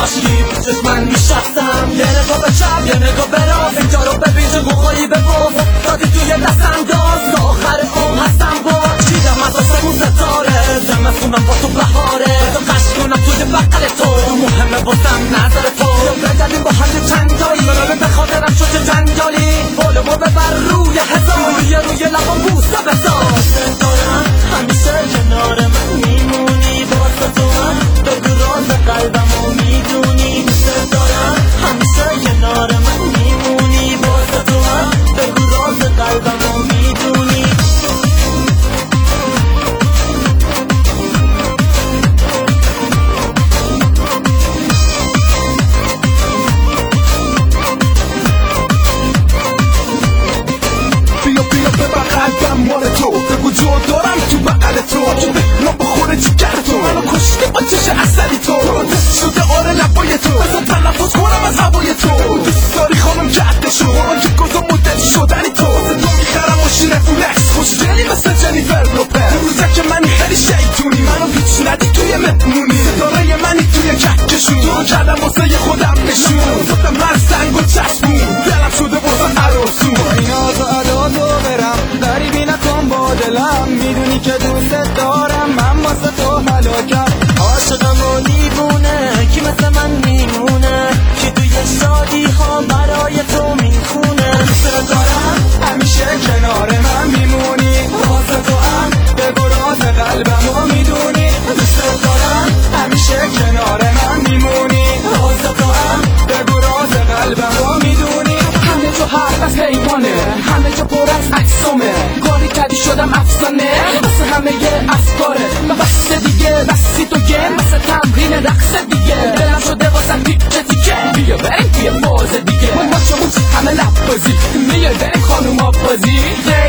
کاشکی جز من میشستم. یه نگاه به چپ یه نگاه به راست، اینجا رو ببین چه گوخایی به باز دادی توی دست انداز. تا آخر اون هستم با چیدم از آسمون ستاره، زمستونم با تو بهاره، تو قشق کنم توی بقل تو مهمه واسم نظر تو. بگردیم با هم چند جایی منو به خاطرم شد چه جنجالی، بولو ما ببر روی هزار روی لبام بوسه بزار. دوست دارم همیشه کنار من میمونی، واسه تو هم بگو راز قلبمو میدونی. دوست دارم همیشه کنار من میمونی، واسه تو هم بگو راز قلبمو میدونی. بیا ببر قلبم مال تو، بگو جو دارم تو بغل تو، ما بخوره جگر تو، منو کشتی با چش اصلی تو، دست شده آره لبای تو، بذار تلفظ کنم از هوای تو. دوست داری خانم جدشو که گذا مدل شدنی تو، تو میخرم ماشین فولکس خوشگلی مثل جنیفر لوپز. روزه که منی خیلی شیطونی، منو پیچ ندی توی مهمونی، ستاره منی توی کهکشون، تو رو کردم واسه خودم نشون، فتم هر سنگ و چشمون، دلم شده واسه عروسون. غریبی نکن با دلم، میدونی که دوست دارم، من واسه تو هلاکم. عاشقم و دیوونه کی مثل من میمونه، کی توی شادی ها برای تو میخونه. دوست دارم همیشه کنار من میمونی، واسه تو هم بگو راز قلبمو میدونی. دوست دارم همیشه کنار من میمونی، واسه تو هم بگو راز قلبمو میدونی. همه جو حرف از حیوانه، همه جو پر از عکسامه، کاری کردی شدم افسانه واسه همه یه افکاره. و بس دیگه بسی تو گم واسه تمرین رقص دیگه، دلم شده واسه تیکه تیکه. بیا بریم توی فاز دیگه، ما چمون همه لب بازی، میای بریم خانوم آب بازی.